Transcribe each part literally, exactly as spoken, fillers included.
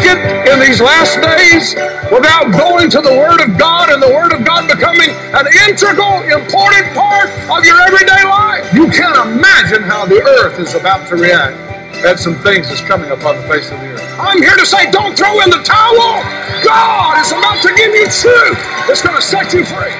make it in these last days without going to the Word of God and the Word of God becoming an integral, important part of your everyday life. You can't imagine how the earth is about to react at some things that's coming upon the face of the earth. I'm here to say, don't throw in the towel. God is about to give you truth that's going to set you free.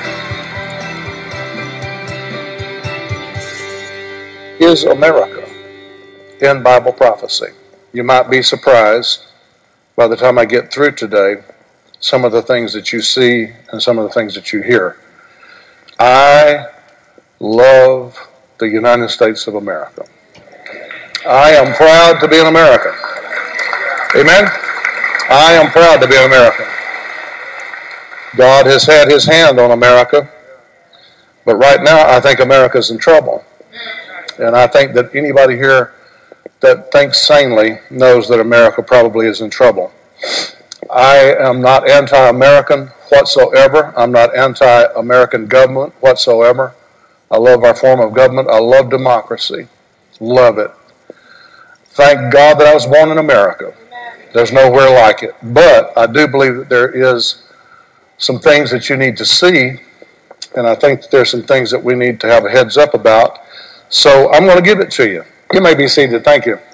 Is America in Bible prophecy? You might be surprised by the time I get through today, some of the things that you see and some of the things that you hear. I love the United States of America. I am proud to be an American. Amen? I am proud to be an American. God has had his hand on America, but right now I think America's in trouble. And I think that anybody here that thinks sanely knows that America probably is in trouble. I am not anti-American whatsoever. I'm not anti-American government whatsoever. I love our form of government. I love democracy. Love it. Thank God that I was born in America. There's nowhere like it. But I do believe that there is some things that you need to see, and I think that there's some things that we need to have a heads up about. So I'm going to give it to you. You may be seated. Thank you.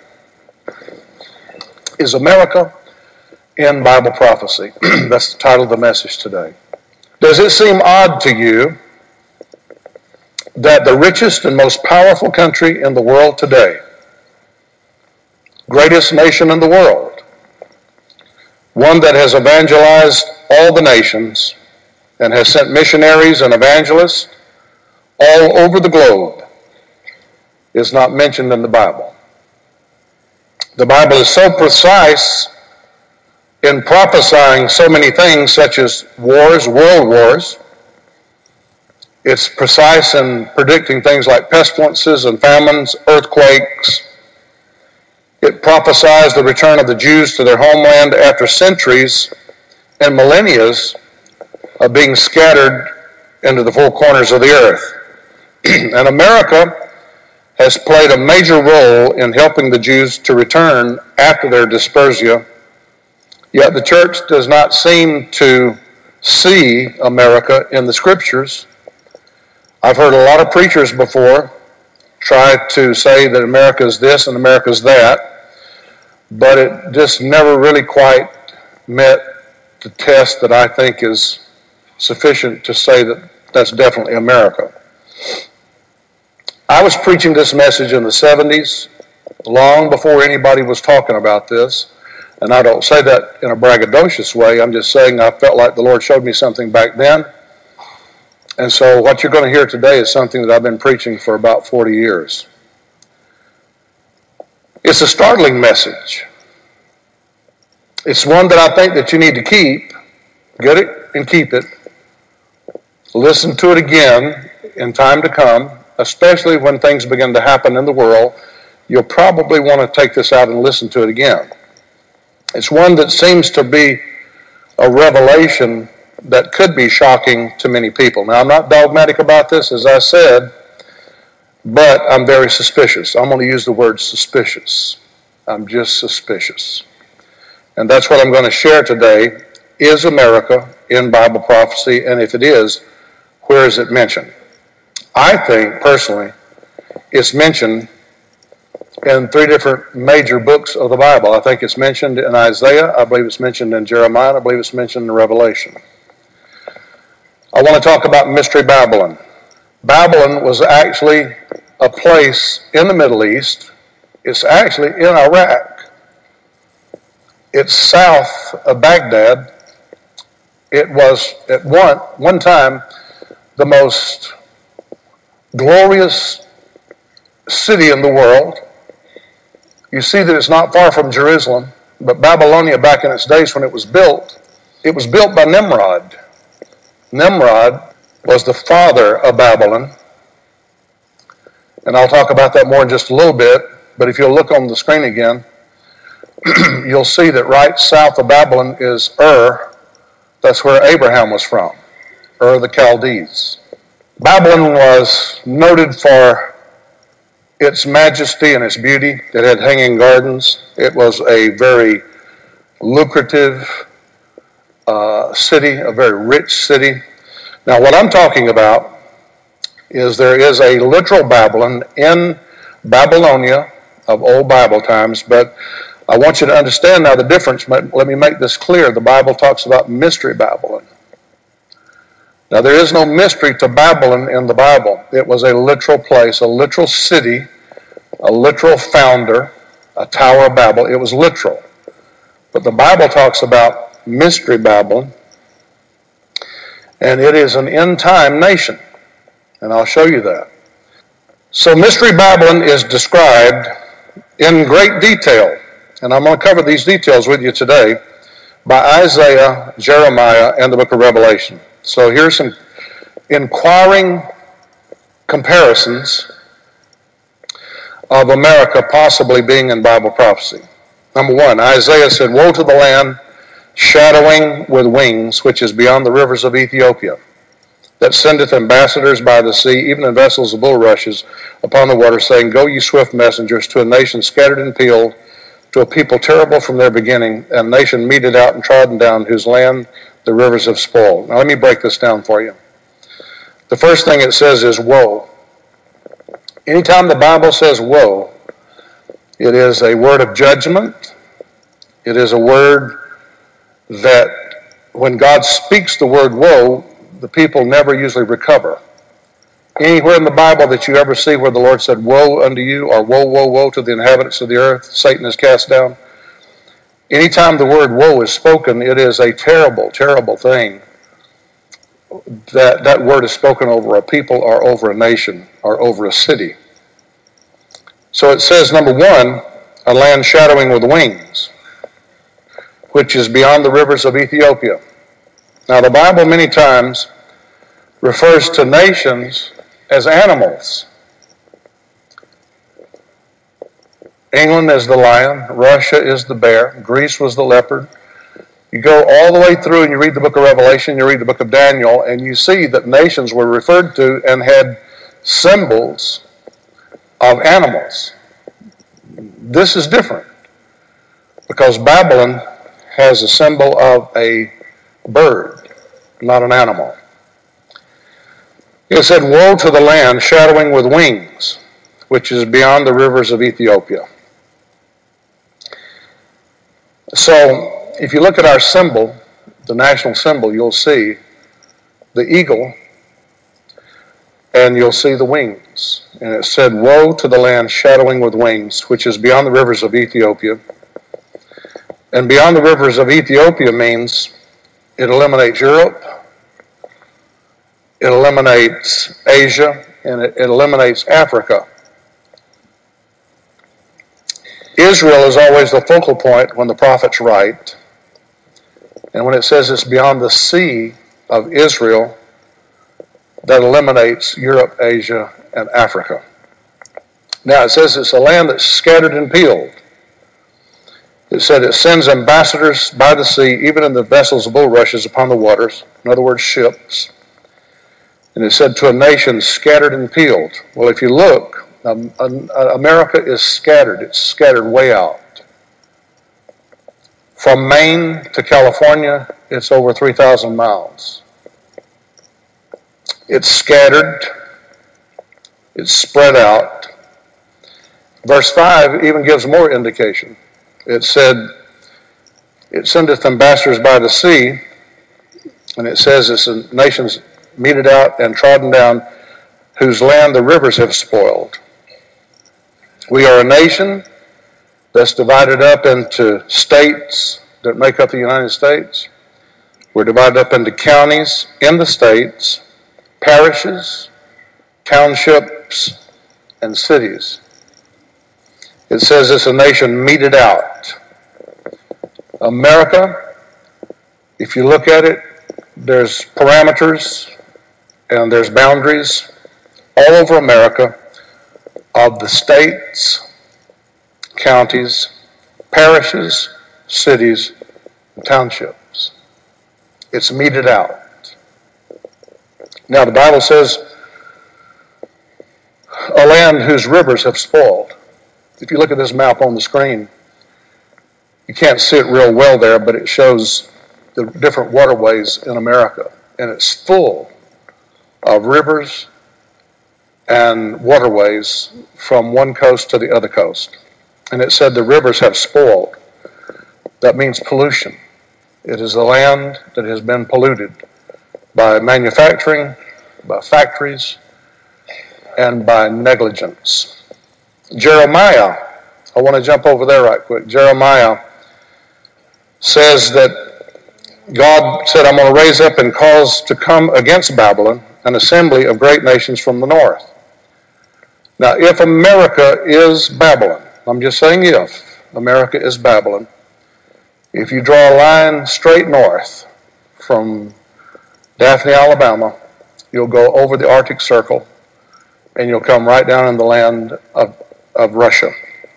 Is America in Bible prophecy? That's the title of the message today. Does it seem odd to you that the richest and most powerful country in the world today, greatest nation in the world, one that has evangelized all the nations and has sent missionaries and evangelists all over the globe, is not mentioned in the Bible? The Bible is so precise in prophesying so many things, such as wars, world wars. It's precise in predicting things like pestilences and famines, earthquakes. It prophesies the return of the Jews to their homeland after centuries and millennia of being scattered into the four corners of the earth. And America has played a major role in helping the Jews to return after their dispersia, yet the church does not seem to see America in the Scriptures. I've heard a lot of preachers before try to say that America is this and America is that, but it just never really quite met the test that I think is sufficient to say that that's definitely America. I was preaching this message in the seventies, long before anybody was talking about this, and I don't say that in a braggadocious way. I'm just saying I felt like the Lord showed me something back then. And so what you're going to hear today is something that I've been preaching for about forty years. It's a startling message. It's one that I think that you need to keep. Get it and keep it. Listen to it again in time to come, especially when things begin to happen in the world. You'll probably want to take this out and listen to it again. It's one that seems to be a revelation that could be shocking to many people. Now, I'm not dogmatic about this, as I said, but I'm very suspicious. I'm going to use the word suspicious. I'm just suspicious. And that's what I'm going to share today. Is America in Bible prophecy? And if it is, where is it mentioned? I think, personally, it's mentioned in three different major books of the Bible. I think it's mentioned in Isaiah. I believe it's mentioned in Jeremiah. I believe it's mentioned in Revelation. I want to talk about Mystery Babylon. Babylon was actually a place in the Middle East. It's actually in Iraq. It's south of Baghdad. It was at one, one time the most glorious city in the world. You see that it's not far from Jerusalem, but Babylonia, back in its days when it was built, it was built by Nimrod. Nimrod was the father of Babylon, and I'll talk about that more in just a little bit, but if you'll look on the screen again, you'll see that right south of Babylon is Ur. That's where Abraham was from, Ur the Chaldees. Babylon was noted for its majesty and its beauty. It had hanging gardens. It was a very lucrative uh, city, a very rich city. Now, what I'm talking about is there is a literal Babylon in Babylonia of old Bible times, but I want you to understand now the difference. Let me make this clear. The Bible talks about mystery Babylon. Now, there is no mystery to Babylon in the Bible. It was a literal place, a literal city, a literal founder, a Tower of Babel. It was literal. But the Bible talks about mystery Babylon, and it is an end-time nation. And I'll show you that. So Mystery Babylon is described in great detail, and I'm going to cover these details with you today, by Isaiah, Jeremiah, and the book of Revelation. So here's some inquiring comparisons of America possibly being in Bible prophecy. Number one, Isaiah said, "Woe to the land shadowing with wings, which is beyond the rivers of Ethiopia, that sendeth ambassadors by the sea, even in vessels of bulrushes upon the water, saying, Go, ye swift messengers, to a nation scattered and peeled, to a people terrible from their beginning, and a nation meted out and trodden down, whose land the rivers have spoiled." Now let me break this down for you. The first thing it says is woe. Anytime the Bible says woe, it is a word of judgment. It is a word that when God speaks the word woe, the people never usually recover. Anywhere in the Bible that you ever see where the Lord said, "Woe unto you," or "Woe, woe, woe to the inhabitants of the earth, Satan is cast down," anytime the word woe is spoken, it is a terrible, terrible thing. That, that word is spoken over a people or over a nation or over a city. So it says, number one, a land shadowing with wings, which is beyond the rivers of Ethiopia. Now, the Bible many times refers to nations as animals. England is the lion, Russia is the bear, Greece was the leopard. You go all the way through and you read the book of Revelation, you read the book of Daniel, and you see that nations were referred to and had symbols of animals. This is different because Babylon has a symbol of a bird, not an animal. It said, "Woe to the land shadowing with wings, which is beyond the rivers of Ethiopia." So, if you look at our symbol, the national symbol, you'll see the eagle, and you'll see the wings. And it said, "Woe to the land shadowing with wings, which is beyond the rivers of Ethiopia." And beyond the rivers of Ethiopia means it eliminates Europe, it eliminates Asia, and it, it eliminates Africa. Israel is always the focal point when the prophets write. And when it says it's beyond the sea of Israel, that eliminates Europe, Asia, and Africa. Now it says it's a land that's scattered and peeled. It said it sends ambassadors by the sea, even in the vessels of bulrushes upon the waters. In other words, ships. And it said to a nation scattered and peeled. Well, if you look, um, um, America is scattered. It's scattered way out. From Maine to California, it's over three thousand miles. It's scattered. It's spread out. Verse five even gives more indication. It said, "It sendeth ambassadors by the sea," and it says it's a nations meted out and trodden down, whose land the rivers have spoiled. We are a nation that's divided up into states that make up the United States. We're divided up into counties in the states, parishes, townships, and cities. It says it's a nation meted out. America, if you look at it, there's parameters and there's boundaries all over America of the states, counties, parishes, cities, and townships. It's meted out. Now the Bible says, a land whose rivers have spoiled. If you look at this map on the screen, You can't see it real well there, but it shows the different waterways in America. And it's full of rivers and waterways from one coast to the other coast. And it said the rivers have spoiled. That means pollution. It is a land that has been polluted by manufacturing, by factories, and by negligence. Jeremiah, I want to jump over there right quick. Jeremiah says that God said, I'm going to raise up and cause to come against Babylon an assembly of great nations from the north. Now, if America is Babylon, I'm just saying if America is Babylon, if you draw a line straight north from Daphne, Alabama, you'll go over the Arctic Circle and you'll come right down in the land of, of Russia.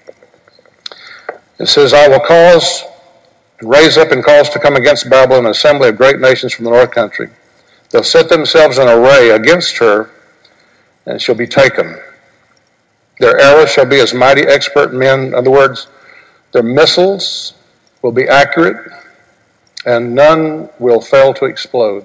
It says, I will cause, raise up and cause to come against Babylon an assembly of great nations from the north country. They'll set themselves in array against her, and she'll be taken. Their arrows shall be as mighty expert men. In other words, their missiles will be accurate, and none will fail to explode.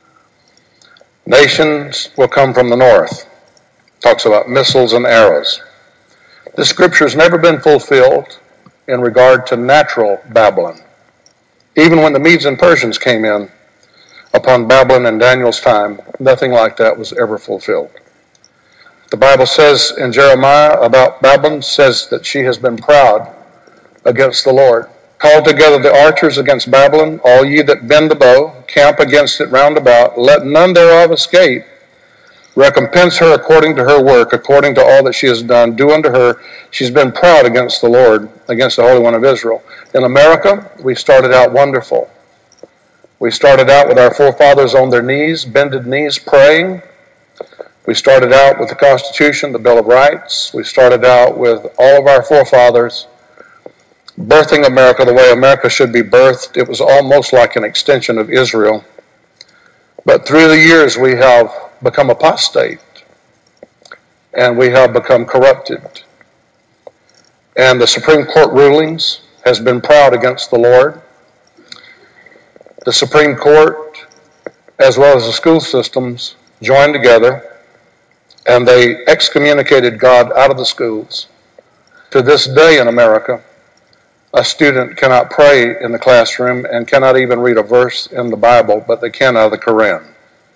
Nations will come from the north. Talks about missiles and arrows. This scripture has never been fulfilled in regard to natural Babylon. Even when the Medes and Persians came in upon Babylon in Daniel's time, nothing like that was ever fulfilled. The Bible says in Jeremiah about Babylon, says that she has been proud against the Lord. Call together the archers against Babylon, all ye that bend the bow, camp against it round about, let none thereof escape. Recompense her according to her work, according to all that she has done. Do unto her. She's been proud against the Lord, against the Holy One of Israel. In America, we started out wonderful. We started out with our forefathers on their knees, bended knees, praying. We started out with the Constitution, the Bill of Rights. We started out with all of our forefathers birthing America the way America should be birthed. It was almost like an extension of Israel. But through the years, we have become apostate, and we have become corrupted. And the Supreme Court rulings has been proud against the Lord. The Supreme Court, as well as the school systems, joined together, and they excommunicated God out of the schools. To this day in America, a student cannot pray in the classroom and cannot even read a verse in the Bible, but they can out of the Quran.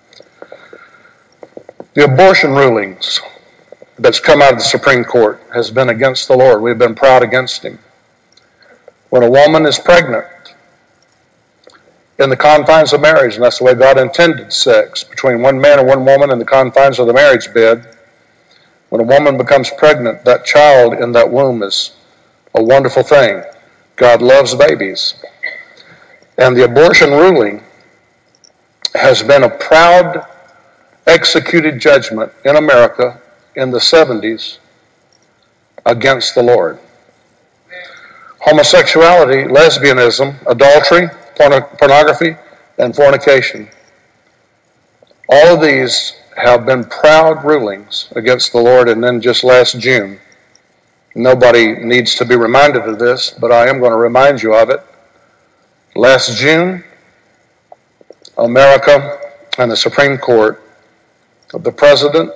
The abortion rulings that's come out of the Supreme Court has been against the Lord. We've been proud against him. When a woman is pregnant in the confines of marriage, and that's the way God intended sex, between one man and one woman in the confines of the marriage bed, when a woman becomes pregnant, that child in that womb is a wonderful thing. God loves babies. And the abortion ruling has been a proud, executed judgment in America in the seventies against the Lord. Homosexuality, lesbianism, adultery, porno- pornography, and fornication. All of these have been proud rulings against the Lord. And then just last June, nobody needs to be reminded of this, but I am going to remind you of it. Last June, America and the Supreme Court, the President,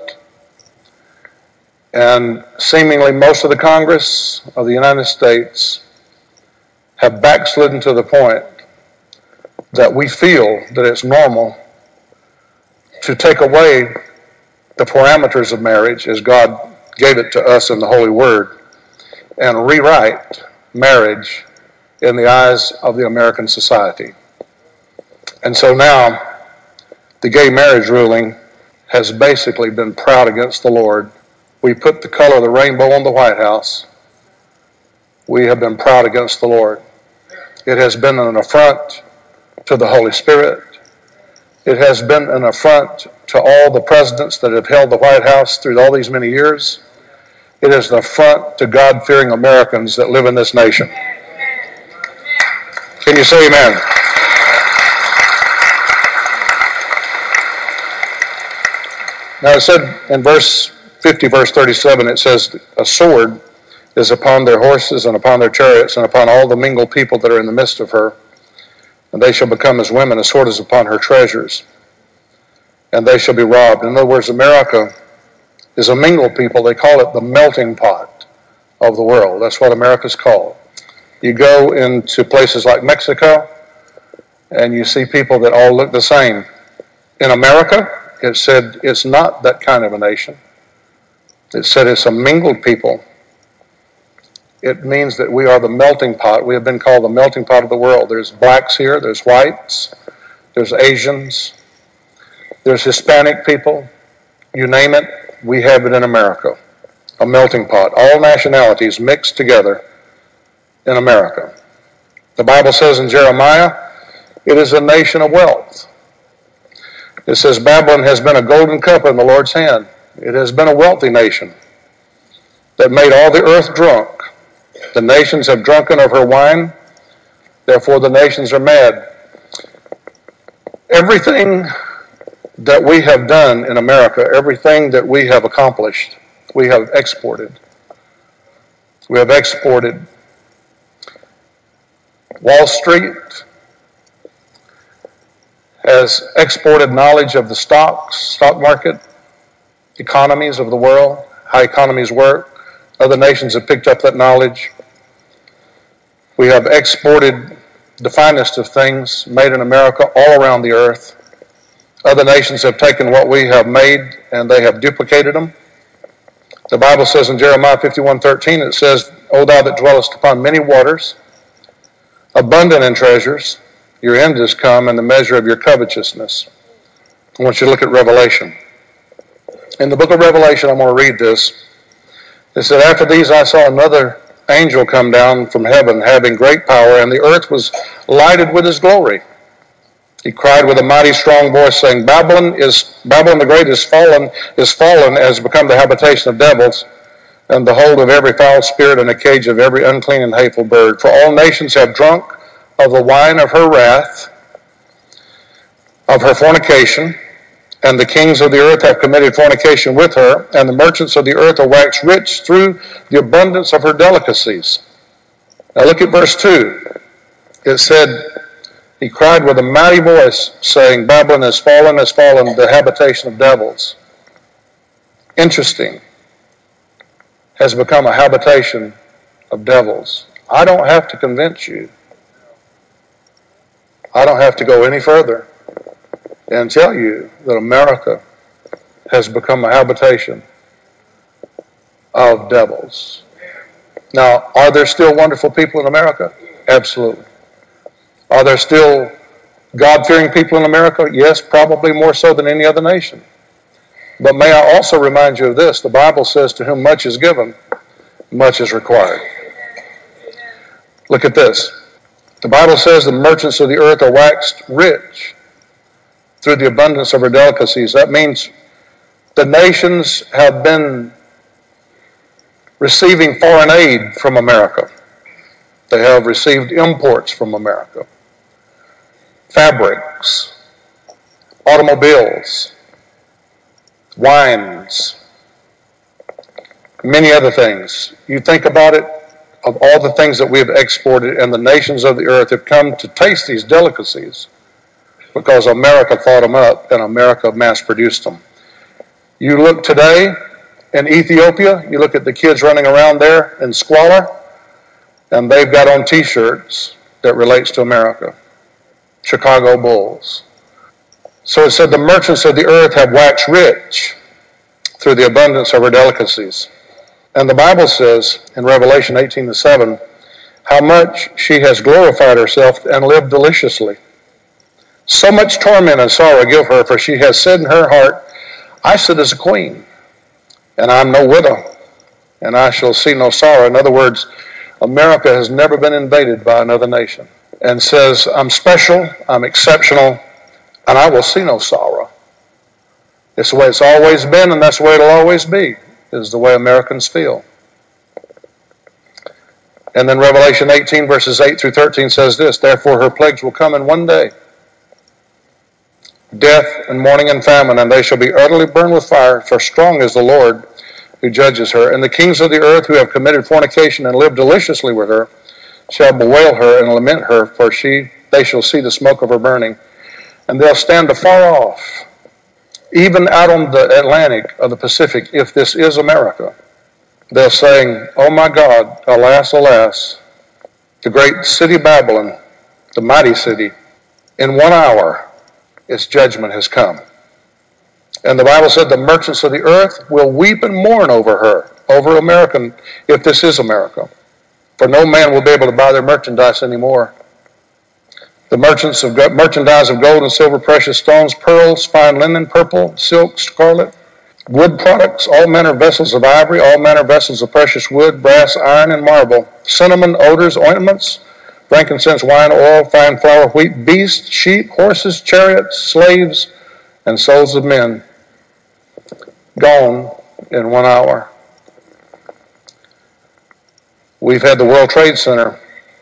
and seemingly most of the Congress of the United States have backslidden to the point that we feel that it's normal to take away the parameters of marriage as God gave it to us in the Holy Word and rewrite marriage in the eyes of the American society. And so now the gay marriage ruling has basically been proud against the Lord. We put the color of the rainbow on the White House. We have been proud against the Lord. It has been an affront to the Holy Spirit. It has been an affront to all the presidents that have held the White House through all these many years. It is an affront to God-fearing Americans that live in this nation. Can you say amen? Now it said in verse fifty, verse thirty-seven, it says, a sword is upon their horses and upon their chariots and upon all the mingled people that are in the midst of her. And they shall become as women, a sword is upon her treasures, and they shall be robbed. In other words, America is a mingled people. They call it the melting pot of the world. That's what America's called. You go into places like Mexico, and you see people that all look the same. In America, it said it's not that kind of a nation. It said it's a mingled people. It means that we are the melting pot. We have been called the melting pot of the world. There's blacks here, there's whites, there's Asians, there's Hispanic people. You name it, we have it in America. A melting pot. All nationalities mixed together in America. The Bible says in Jeremiah, it is a nation of wealth. It says Babylon has been a golden cup in the Lord's hand. It has been a wealthy nation that made all the earth drunk. The nations have drunken of her wine, therefore the nations are mad. Everything that we have done in America, everything that we have accomplished, we have exported. We have exported. Wall Street has exported knowledge of the stocks, stock market, economies of the world, how economies work. Other nations have picked up that knowledge. We have exported the finest of things made in America all around the earth. Other nations have taken what we have made and they have duplicated them. The Bible says in Jeremiah fifty-one thirteen, it says, O thou that dwellest upon many waters, abundant in treasures, your end is come and the measure of your covetousness. I want you to look at Revelation. In the book of Revelation, I'm going to read this. It said, after these I saw another angel come down from heaven, having great power, and the earth was lighted with his glory. He cried with a mighty strong voice, saying, Babylon is Babylon the great is fallen, is fallen, has become the habitation of devils, and the hold of every foul spirit, and a cage of every unclean and hateful bird. For all nations have drunk of the wine of her wrath, of her fornication, and the kings of the earth have committed fornication with her, and the merchants of the earth are waxed rich through the abundance of her delicacies. Now look at verse two. It said, he cried with a mighty voice, saying, Babylon has fallen, has fallen, the habitation of devils. Interesting. Has become a habitation of devils. I don't have to convince you. I don't have to go any further and tell you that America has become a habitation of devils. Now, are there still wonderful people in America? Absolutely. Are there still God-fearing people in America? Yes, probably more so than any other nation. But may I also remind you of this. The Bible says, to whom much is given, much is required. Look at this. The Bible says the merchants of the earth are waxed rich through the abundance of her delicacies. That means the nations have been receiving foreign aid from America. They have received imports from America. Fabrics, automobiles, wines, many other things. You think about it, of all the things that we have exported, and the nations of the earth have come to taste these delicacies because America thought them up and America mass-produced them. You look today in Ethiopia, you look at the kids running around there in squalor, and they've got on T-shirts that relates to America. Chicago Bulls. So it said the merchants of the earth have waxed rich through the abundance of her delicacies. And the Bible says in Revelation eighteen to seven, how much she has glorified herself and lived deliciously. So much torment and sorrow give her, for she has said in her heart, I sit as a queen, and I am no widow, and I shall see no sorrow. In other words, America has never been invaded by another nation, and says, I'm special, I'm exceptional, and I will see no sorrow. It's the way it's always been, and that's the way it'll always be, is the way Americans feel. And then Revelation eighteen, verses eight through thirteen says this, therefore her plagues will come in one day, death and mourning and famine, and they shall be utterly burned with fire, for strong is the Lord, who judges her. And the kings of the earth who have committed fornication and lived deliciously with her shall bewail her and lament her, for she they shall see the smoke of her burning. And they'll stand afar off, even out on the Atlantic or the Pacific, if this is America. They're saying, oh my God, alas, alas, the great city Babylon, the mighty city, in one hour its judgment has come. And the Bible said the merchants of the earth will weep and mourn over her, over American, if this is America. For no man will be able to buy their merchandise anymore. The merchants of merchandise of gold and silver, precious stones, pearls, fine linen, purple, silk, scarlet, wood products, all manner of vessels of ivory, all manner of vessels of precious wood, brass, iron, and marble, cinnamon, odors, ointments, frankincense, wine, oil, fine flour, wheat, beasts, sheep, horses, chariots, slaves, and souls of men, gone in one hour. We've had the World Trade Center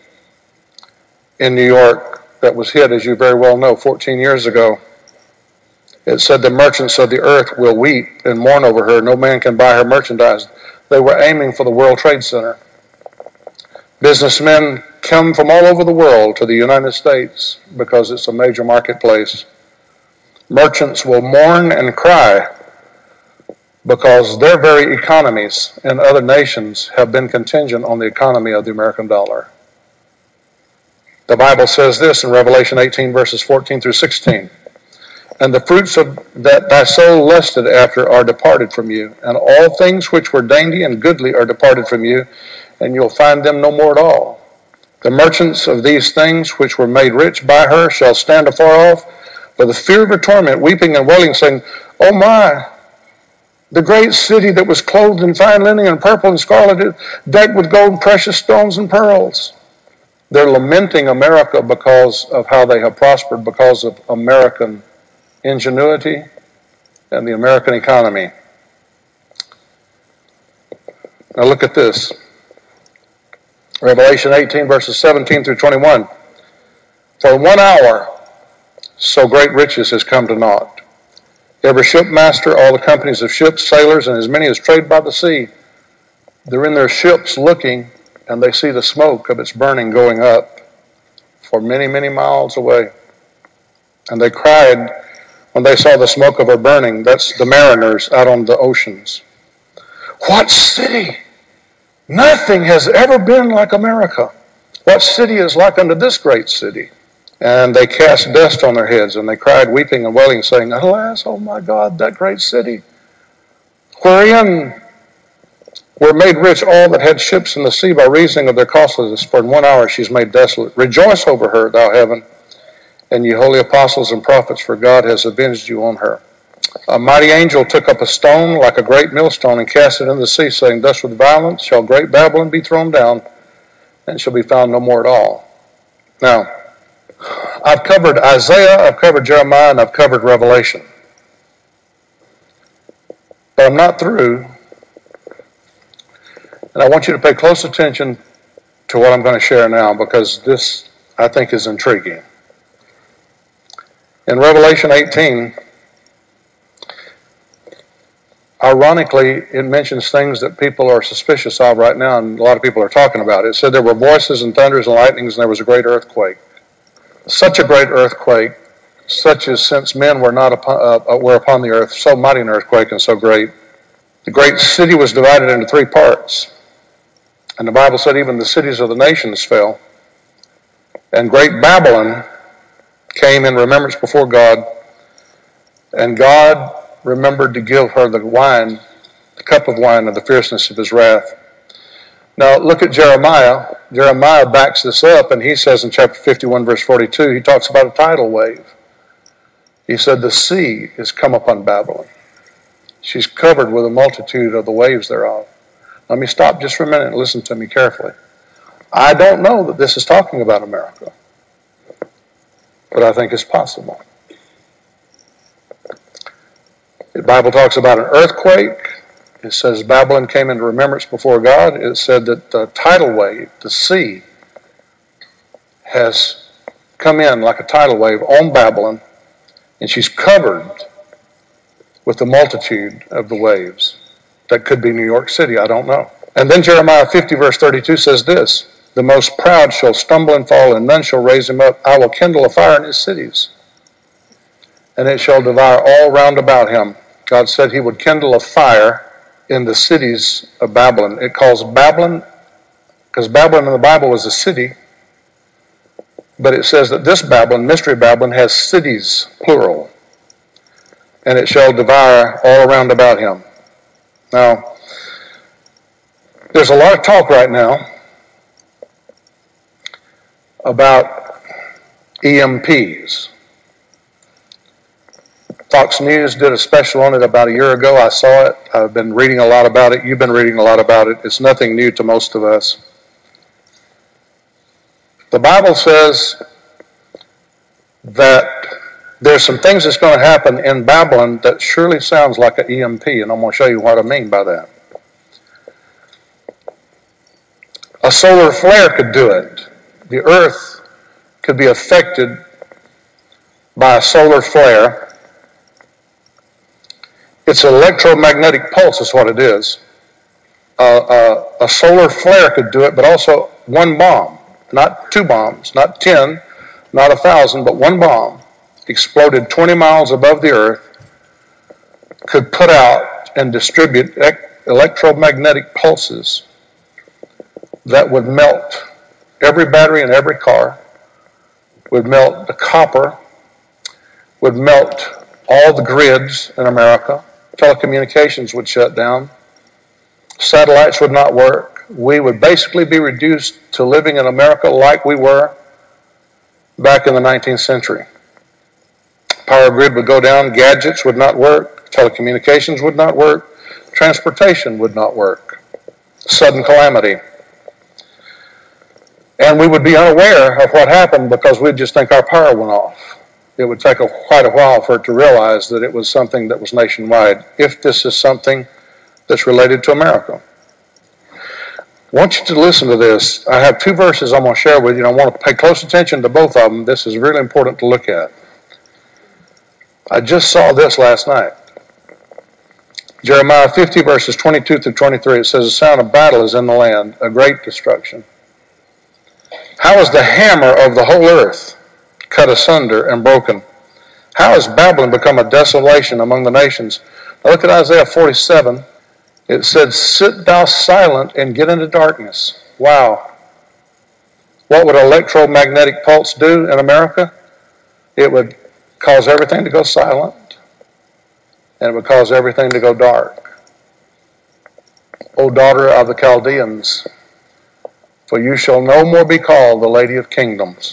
in New York that was hit, as you very well know, fourteen years ago. It said the merchants of the earth will weep and mourn over her. No man can buy her merchandise. They were aiming for the World Trade Center. Businessmen come from all over the world to the United States because it's a major marketplace. Merchants will mourn and cry because their very economies in other nations have been contingent on the economy of the American dollar. The Bible says this in Revelation eighteen, verses fourteen through sixteen. And the fruits of that thy soul lusted after are departed from you, and all things which were dainty and goodly are departed from you, and you'll find them no more at all. The merchants of these things which were made rich by her shall stand afar off, for the fear of her torment, weeping and wailing, saying, oh my, the great city that was clothed in fine linen and purple and scarlet, decked with gold and precious stones and pearls. They're lamenting America because of how they have prospered, because of American ingenuity and the American economy. Now look at this. Revelation eighteen, verses seventeen through twenty-one. For one hour, so great riches has come to naught. Every shipmaster, all the companies of ships, sailors, and as many as trade by the sea, they're in their ships looking, and they see the smoke of its burning going up for many, many miles away. And they cried when they saw the smoke of her burning. That's the mariners out on the oceans. What city? Nothing has ever been like America. What city is like unto this great city? And they cast dust on their heads, and they cried, weeping and wailing, saying, alas, oh my God, that great city, wherein were made rich all that had ships in the sea by reason of their costliness, for in one hour she's made desolate. Rejoice over her, thou heaven, and ye holy apostles and prophets, for God has avenged you on her. A mighty angel took up a stone like a great millstone and cast it into the sea, saying, thus with violence shall great Babylon be thrown down, and shall be found no more at all. Now, I've covered Isaiah, I've covered Jeremiah, and I've covered Revelation. But I'm not through. And I want you to pay close attention to what I'm going to share now, because this, I think, is intriguing. In Revelation eighteen, ironically, it mentions things that people are suspicious of right now, and a lot of people are talking about it. It said there were voices and thunders and lightnings, and there was a great earthquake. Such a great earthquake, such as since men were not upon, uh, were upon the earth, so mighty an earthquake and so great. The great city was divided into three parts. And the Bible said even the cities of the nations fell. And great Babylon came in remembrance before God, and God remembered to give her the wine, the cup of wine of the fierceness of his wrath. Now look at Jeremiah. Jeremiah backs this up, and he says in chapter fifty-one, verse forty-two, he talks about a tidal wave. He said, the sea is come upon Babylon. She's covered with a multitude of the waves thereof. Let me stop just for a minute and listen to me carefully. I don't know that this is talking about America, but I think it's possible. The Bible talks about an earthquake. It says Babylon came into remembrance before God. It said that the tidal wave, the sea, has come in like a tidal wave on Babylon, and she's covered with the multitude of the waves. That could be New York City, I don't know. And then Jeremiah fifty verse thirty-two says this, the most proud shall stumble and fall, and none shall raise him up. I will kindle a fire in his cities, and it shall devour all round about him. God said he would kindle a fire in the cities of Babylon. It calls Babylon, because Babylon in the Bible was a city, but it says that this Babylon, Mystery Babylon, has cities, plural, and it shall devour all around about him. Now, there's a lot of talk right now about E M Ps. Fox News did a special on it about a year ago. I saw it. I've been reading a lot about it. You've been reading a lot about it. It's nothing new to most of us. The Bible says that there's some things that's going to happen in Babylon that surely sounds like an E M P, and I'm going to show you what I mean by that. A solar flare could do it. The earth could be affected by a solar flare. It's an electromagnetic pulse is what it is. Uh, uh, a solar flare could do it, but also one bomb, not two bombs, not ten, not a thousand, but one bomb exploded twenty miles above the earth could put out and distribute electromagnetic pulses that would melt every battery in every car, would melt the copper, would melt all the grids in America. Telecommunications would shut down. Satellites would not work. We would basically be reduced to living in America like we were back in the nineteenth century. Power grid would go down. Gadgets would not work. Telecommunications would not work. Transportation would not work. Sudden calamity. And we would be unaware of what happened because we'd just think our power went off. It would take a, quite a while for it to realize that it was something that was nationwide, if this is something that's related to America. I want you to listen to this. I have two verses I'm going to share with you, and I want to pay close attention to both of them. This is really important to look at. I just saw this last night. Jeremiah fifty, verses twenty-two through twenty-three, it says, the sound of battle is in the land, a great destruction. How is the hammer of the whole earth cut asunder and broken? How has Babylon become a desolation among the nations? Now look at Isaiah forty-seven. It said, sit thou silent and get into darkness. Wow. What would an electromagnetic pulse do in America? It would cause everything to go silent, and it would cause everything to go dark. O daughter of the Chaldeans, for you shall no more be called the Lady of Kingdoms.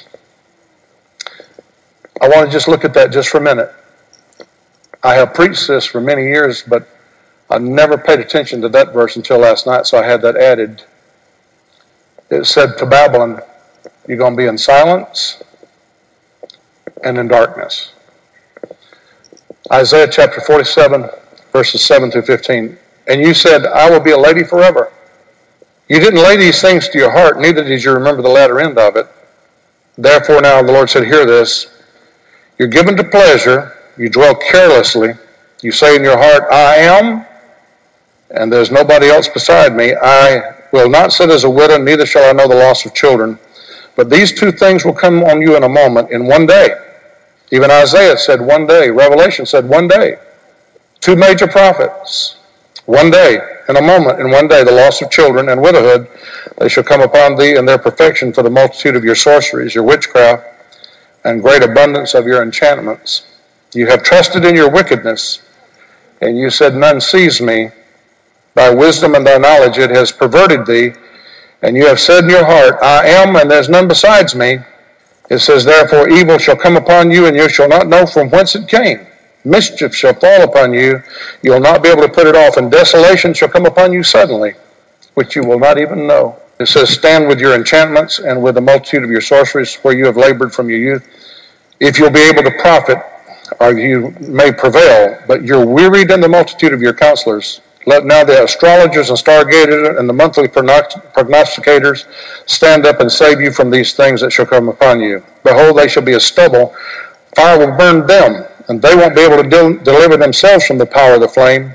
I want to just look at that just for a minute. I have preached this for many years, but I never paid attention to that verse until last night, so I had that added. It said to Babylon, you're going to be in silence and in darkness. Isaiah chapter forty-seven, verses seven through fifteen. And you said, I will be a lady forever. You didn't lay these things to your heart, neither did you remember the latter end of it. Therefore now the Lord said, hear this. You're given to pleasure, you dwell carelessly. You say in your heart, I am, and there's nobody else beside me. I will not sit as a widow, neither shall I know the loss of children. But these two things will come on you in a moment, in one day. Even Isaiah said one day. Revelation said one day. Two major prophets. One day, in a moment, in one day, the loss of children and widowhood, they shall come upon thee in their perfection for the multitude of your sorceries, your witchcraft, and great abundance of your enchantments. You have trusted in your wickedness, and you said, none sees me. Thy wisdom and thy knowledge it has perverted thee, and you have said in your heart, I am, and there's none besides me. It says, therefore evil shall come upon you, and you shall not know from whence it came. Mischief shall fall upon you, you will not be able to put it off, and desolation shall come upon you suddenly, which you will not even know. It says, stand with your enchantments and with the multitude of your sorceries, where you have labored from your youth. If you'll be able to profit, or you may prevail, but you're wearied in the multitude of your counselors. Let now the astrologers and stargazers and the monthly prognosticators stand up and save you from these things that shall come upon you. Behold, they shall be as stubble. Fire will burn them, and they won't be able to del- deliver themselves from the power of the flame.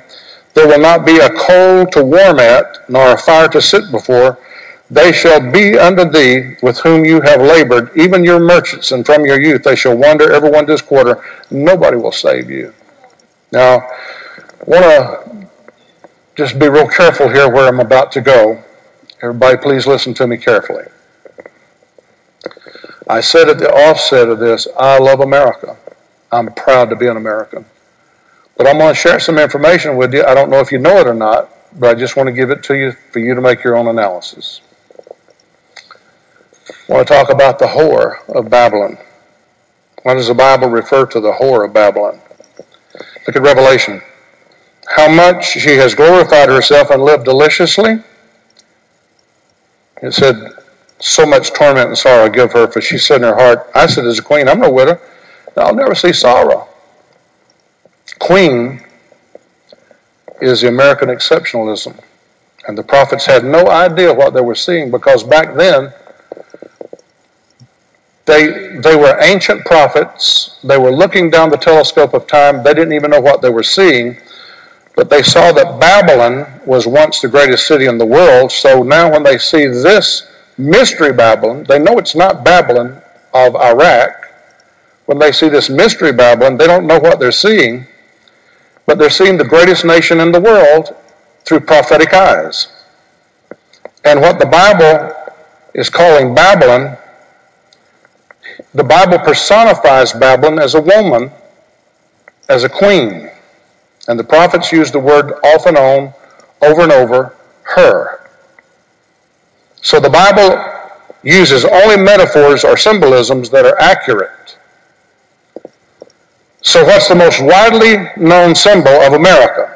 There will not be a coal to warm at, nor a fire to sit before. They shall be unto thee with whom you have labored, even your merchants, and from your youth they shall wander every one to his quarter. Nobody will save you. Now, I want to just be real careful here where I'm about to go. Everybody, please listen to me carefully. I said at the offset of this, I love America. I'm proud to be an American. But I'm going to share some information with you. I don't know if you know it or not, but I just want to give it to you for you to make your own analysis. I want to talk about the whore of Babylon. Why does the Bible refer to the whore of Babylon? Look at Revelation. How much she has glorified herself and lived deliciously. It said, so much torment and sorrow I give her, for she said in her heart, I said as a queen, I'm no widow, I'll never see sorrow. Queen is the American exceptionalism. And the prophets had no idea what they were seeing, because back then, They, they were ancient prophets. They were looking down the telescope of time. They didn't even know what they were seeing. But they saw that Babylon was once the greatest city in the world. So now when they see this mystery Babylon, they know it's not Babylon of Iraq. When they see this mystery Babylon, they don't know what they're seeing. But they're seeing the greatest nation in the world through prophetic eyes. And what the Bible is calling Babylon, the Bible personifies Babylon as a woman, as a queen. And the prophets use the word off and on, over and over, her. So the Bible uses only metaphors or symbolisms that are accurate. So what's the most widely known symbol of America?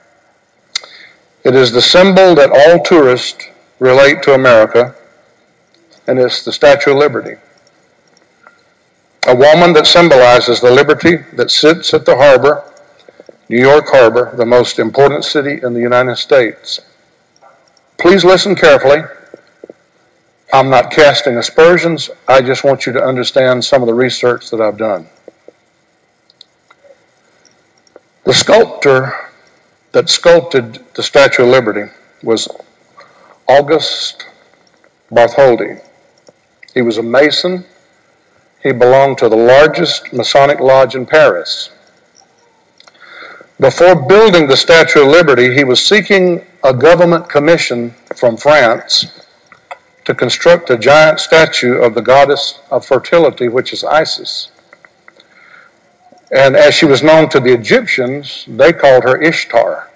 It is the symbol that all tourists relate to America, and it's the Statue of Liberty. A woman that symbolizes the liberty that sits at the harbor, New York Harbor, the most important city in the United States. Please listen carefully. I'm not casting aspersions. I just want you to understand some of the research that I've done. The sculptor that sculpted the Statue of Liberty was August Bartholdi. He was a Mason. He belonged to the largest Masonic lodge in Paris. Before building the Statue of Liberty, he was seeking a government commission from France to construct a giant statue of the goddess of fertility, which is Isis. And as she was known to the Egyptians, they called her Ishtar.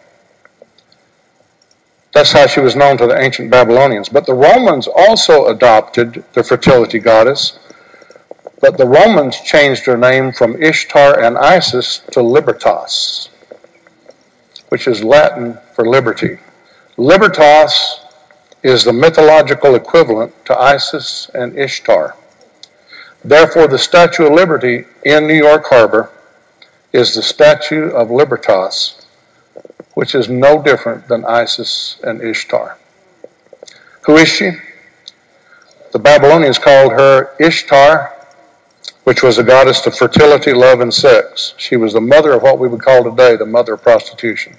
That's how she was known to the ancient Babylonians. But the Romans also adopted the fertility goddess. But the Romans changed her name from Ishtar and Isis to Libertas, which is Latin for liberty. Libertas is the mythological equivalent to Isis and Ishtar. Therefore, the Statue of Liberty in New York Harbor is the Statue of Libertas, which is no different than Isis and Ishtar. Who is she? The Babylonians called her Ishtar, which was a goddess of fertility, love, and sex. She was the mother of what we would call today the mother of prostitution.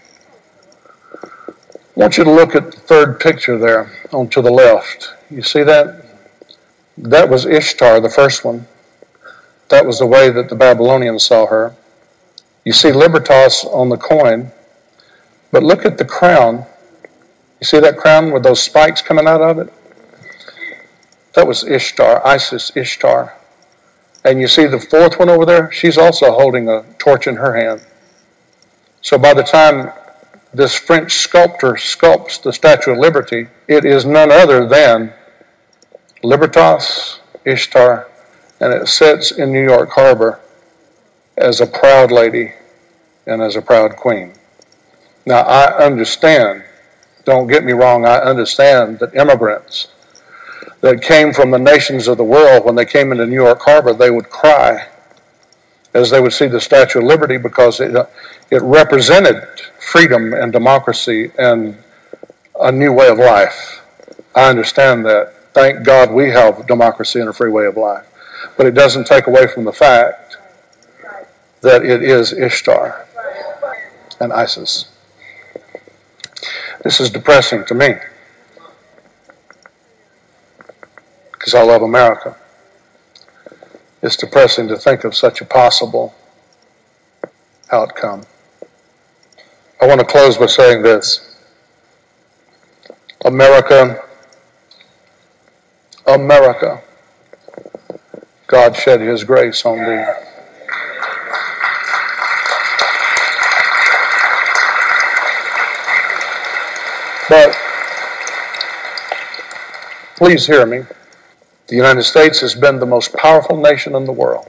I want you to look at the third picture there on to the left. You see that? That was Ishtar, the first one. That was the way that the Babylonians saw her. You see Libertas on the coin, but look at the crown. You see that crown with those spikes coming out of it? That was Ishtar, Isis Ishtar. And you see the fourth one over there? She's also holding a torch in her hand. So by the time this French sculptor sculpts the Statue of Liberty, it is none other than Libertas, Ishtar, and it sits in New York Harbor as a proud lady and as a proud queen. Now, I understand, don't get me wrong, I understand that immigrants that came from the nations of the world, when they came into New York Harbor, they would cry as they would see the Statue of Liberty, because it, it represented freedom and democracy and a new way of life. I understand that. Thank God we have democracy and a free way of life. But it doesn't take away from the fact that it is Ishtar and Isis. This is depressing to me because I love America. It's depressing to think of such a possible outcome. I want to close by saying this. America, America, God shed his grace on thee. But please hear me. The United States has been the most powerful nation in the world.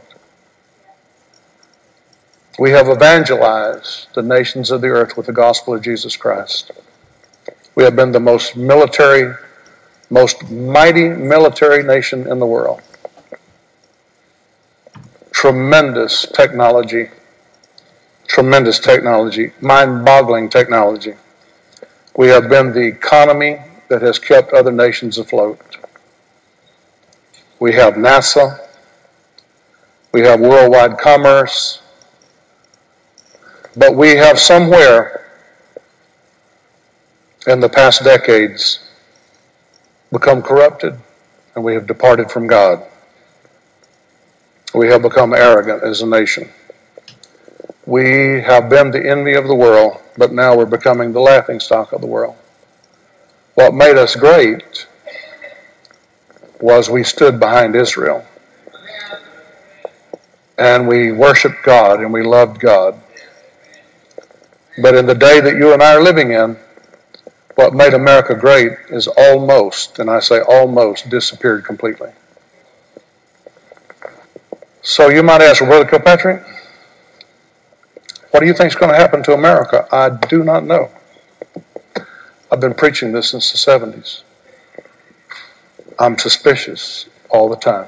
We have evangelized the nations of the earth with the gospel of Jesus Christ. We have been the most military, most mighty military nation in the world. Tremendous technology, tremendous technology, mind-boggling technology. We have been the economy that has kept other nations afloat. We have NASA. We have worldwide commerce. But we have somewhere in the past decades become corrupted, and we have departed from God. We have become arrogant as a nation. We have been the envy of the world, but now we're becoming the laughingstock of the world. What made us great was we stood behind Israel. And we worshiped God and we loved God. But in the day that you and I are living in, what made America great is almost, and I say almost, disappeared completely. So you might ask, well, Brother Kilpatrick, what do you think is going to happen to America? I do not know. I've been preaching this since the seventies. I'm suspicious all the time.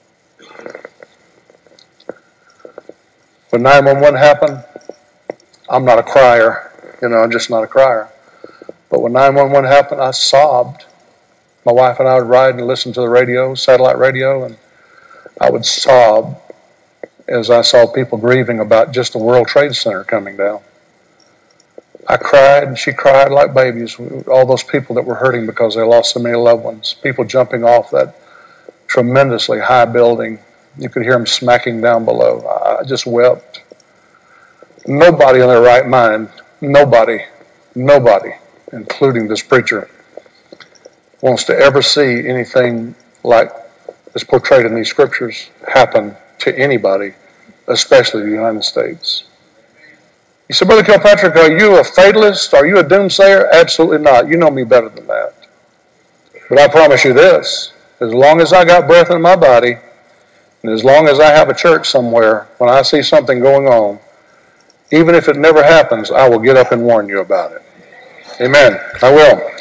When nine one one happened, I'm not a crier. You know, I'm just not a crier. But when nine one one happened, I sobbed. My wife and I would ride and listen to the radio, satellite radio, and I would sob as I saw people grieving about just the World Trade Center coming down. I cried and she cried like babies. All those people that were hurting because they lost so many loved ones. People jumping off that tremendously high building. You could hear them smacking down below. I just wept. Nobody in their right mind, nobody, nobody, including this preacher, wants to ever see anything like is portrayed in these scriptures happen to anybody, especially the United States. You say, Brother Kilpatrick, are you a fatalist? Are you a doomsayer? Absolutely not. You know me better than that. But I promise you this, as long as I got breath in my body, and as long as I have a church somewhere, when I see something going on, even if it never happens, I will get up and warn you about it. Amen. I will.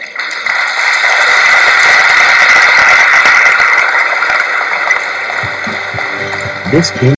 This